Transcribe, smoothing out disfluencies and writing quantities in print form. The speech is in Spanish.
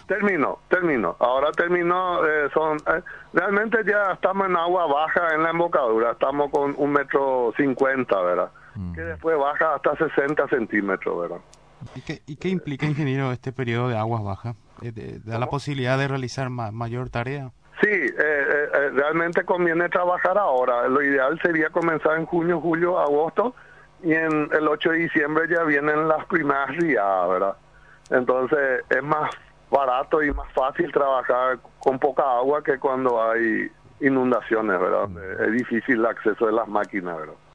Termino. Ahora terminó, realmente ya estamos en agua baja en la embocadura, estamos con 1,50 m, ¿verdad? Que después baja hasta 60 centímetros, ¿verdad? ¿Y qué implica, ingeniero, este periodo de aguas bajas? ¿Da la posibilidad de realizar mayor tarea? Sí, realmente conviene trabajar ahora. Lo ideal sería comenzar en junio, julio, agosto, y en el 8 de diciembre ya vienen las primeras riadas, ¿verdad? Entonces es más barato y más fácil trabajar con poca agua que cuando hay inundaciones, ¿verdad? Es difícil el acceso de las máquinas, ¿verdad?